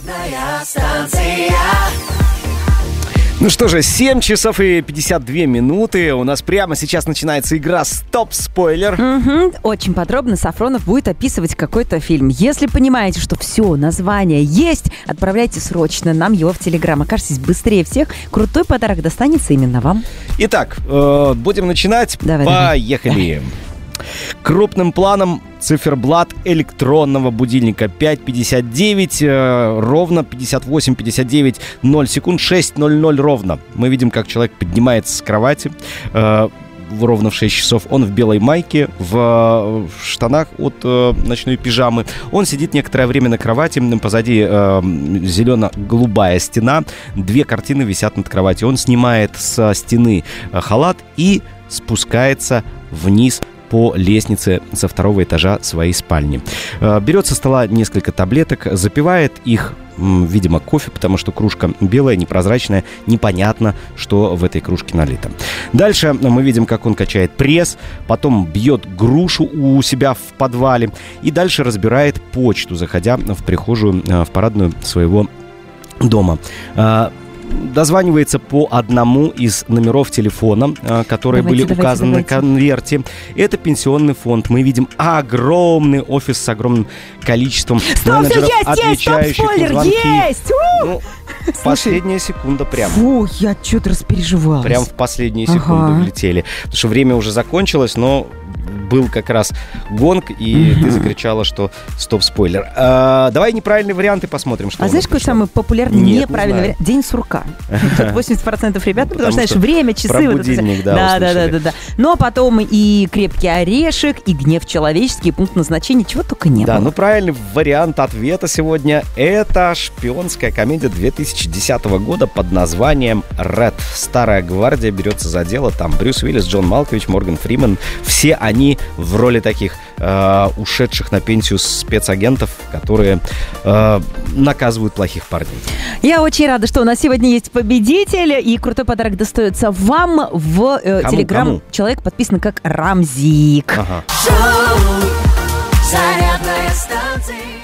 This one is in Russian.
Зарядная станция. Ну что же, 7 часов и 52 минуты. У нас прямо сейчас начинается игра «Стоп-спойлер». Очень подробно Сафронов будет описывать какой-то фильм. Если понимаете, что все, название есть, отправляйте срочно нам его в Телеграм. Окажетесь быстрее всех. Крутой подарок достанется именно вам. Итак, будем начинать. Давай. Поехали. Крупным планом циферблат электронного будильника 5:59, ровно 58:59, 0 секунд, 6:00 ровно. Мы видим, как человек поднимается с кровати ровно в 6 часов. Он в белой майке, в штанах от ночной пижамы. Он сидит некоторое время на кровати. Позади зелено-голубая стена. 2 картины висят над кроватью. Он снимает со стены халат и спускается вниз по лестнице со 2-го этажа своей спальни. Берет со стола несколько таблеток, запивает их, видимо, кофе, потому что кружка белая, непрозрачная, непонятно, что в этой кружке налито. Дальше мы видим, как он качает пресс, потом бьет грушу у себя в подвале и дальше разбирает почту, заходя в прихожую, в парадную своего дома. Дозванивается по одному из номеров телефона, которые были указаны на конверте. Это пенсионный фонд. Мы видим огромный офис с огромным количеством менеджеров, отвечающих на звонки. Ну, последняя секунда прям. Фу, я что-то распереживалась. Прям в последние секунды влетели. Потому что время уже закончилось, но был как раз гонг, и ты закричала, что стоп-спойлер. Давай неправильные варианты посмотрим, что. А знаешь, какой самый популярный неправильный вариант? День сурка. 80% ребят, потому что, знаешь, время, часы. Про будильник, да. Но потом и крепкий орешек, и гнев человеческий, и пункт назначения, чего только не было. Да, ну правильный вариант ответа сегодня — это шпионская комедия 2010 года под названием «Red». Старая гвардия берется за дело. Там Брюс Уиллис, Джон Малкович, Морган Фриман. Все они в роли таких ушедших на пенсию спецагентов, которые наказывают плохих парней. Я очень рада, что у нас сегодня есть победитель, и крутой подарок достается вам в Телеграм. Человек подписан как Рамзик. Шоу «Зарядная станция».